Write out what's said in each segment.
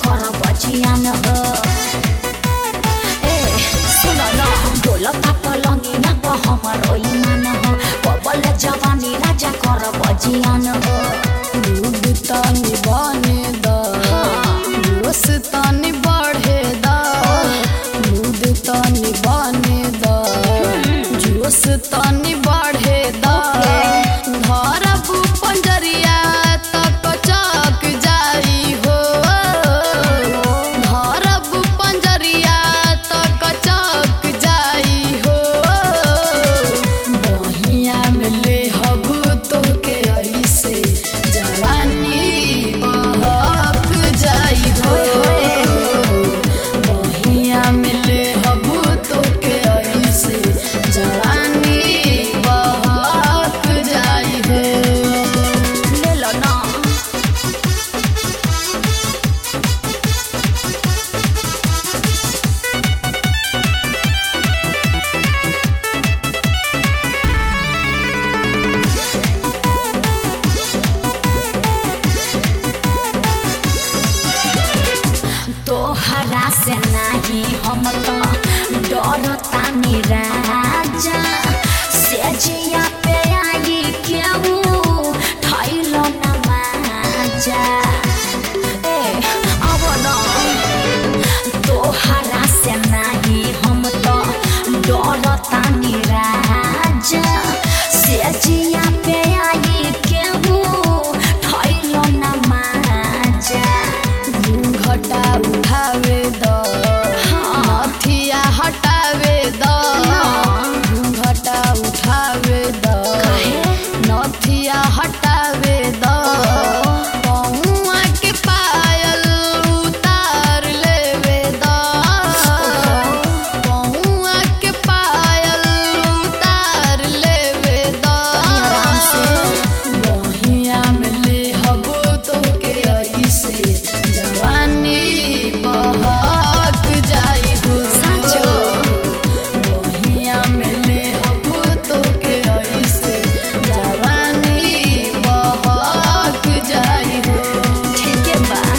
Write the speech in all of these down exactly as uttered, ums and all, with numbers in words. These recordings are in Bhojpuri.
कर बजियान हो ए सुन न डोलता पलंगिया प हमरो ईमान हो बबल जवानी राजा कर बजियान हो दूध तानी बने दा जोश तानी बढ़े दा दूध तानी बने दा जोश तानी बढ़े दा धरब पंजरिया तक चक जाई हो धरब पंजरिया तक चक जाई हो बहिया में ले हब तो के ऐसे जवानी बहक जाई हो बहिया में ले हब तो के ऐसे जवानी बहक जाई हो ले लो ना तोहरा से नहीं हम तो डरतानी राजा से जिया पे आई केहू थैलो न माजा ए अब न तोहरा से नहीं हम तो डरतानी राजा से जिया पे आई केहू थैलो न माजा घटा उठावे द नथिया हटावे द घटा उठावे द नथिया हटावे द पहुआ के पायल उतार लेवे द पहुआ के पायल उतार लेवे द बहिया में ले हबो तो के ऐसे जवानी बहक जाई हो साचो बहिया में ले हबो तो के ऐसे जवानी बहक जाई हो ठीक है बा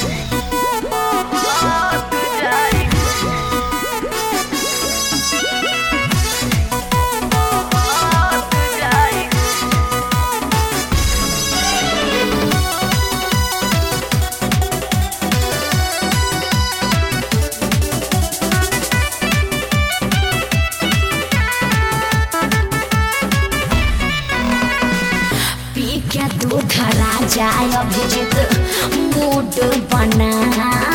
बहक जाई बहक जाई पी के दूध राजा अभिजित मूड बना